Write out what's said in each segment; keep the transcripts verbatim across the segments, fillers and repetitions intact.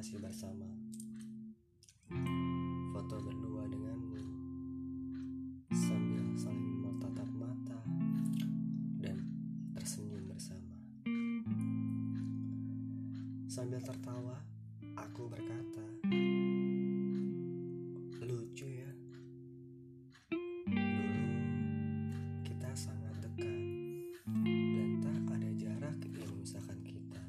masih bersama. Foto berdua denganmu sambil saling bertatap mata dan tersenyum bersama. Sambil tertawa, aku berkata, lucu ya. Dulu kita sangat dekat dan tak ada jarak yang memisahkan kita.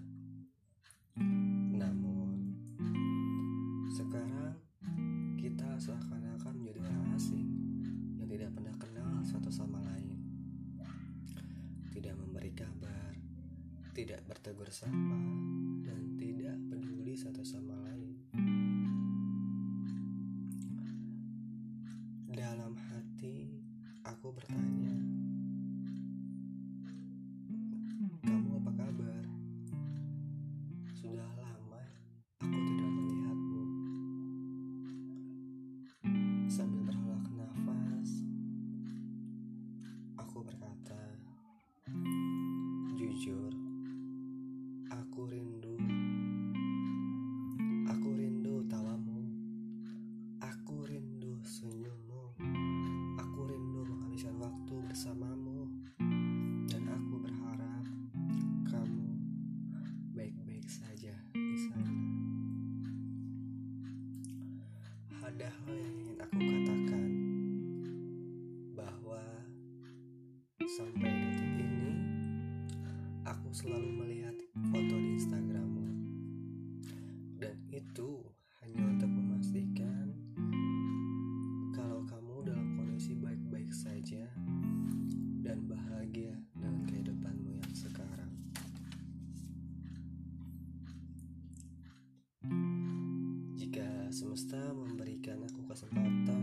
Namun sekarang kita seakan-akan menjadi orang asing yang tidak pernah kenal satu sama lain. Tidak memberi kabar, tidak bertegur sapa, dan tidak peduli satu sama lain. Dalam hati aku bertanya, kamu apa kabar? Sudah lama aku tidak melihatmu. Sambil berhela nafas, aku berkata, jujur, aku rindu. Aku rindu tawamu. Aku rindu senyummu. Aku rindu menghabiskan waktu bersamamu. Dan aku berharap kamu baik-baik saja di sana. Ada hal yang ingin aku katakan, bahwa sampai detik ini aku selalu melihat foto di Instagrammu, dan itu hanya untuk memastikan kalau kamu dalam kondisi baik-baik saja dan bahagia dengan kehidupanmu yang sekarang. Jika semesta memberikan aku kesempatan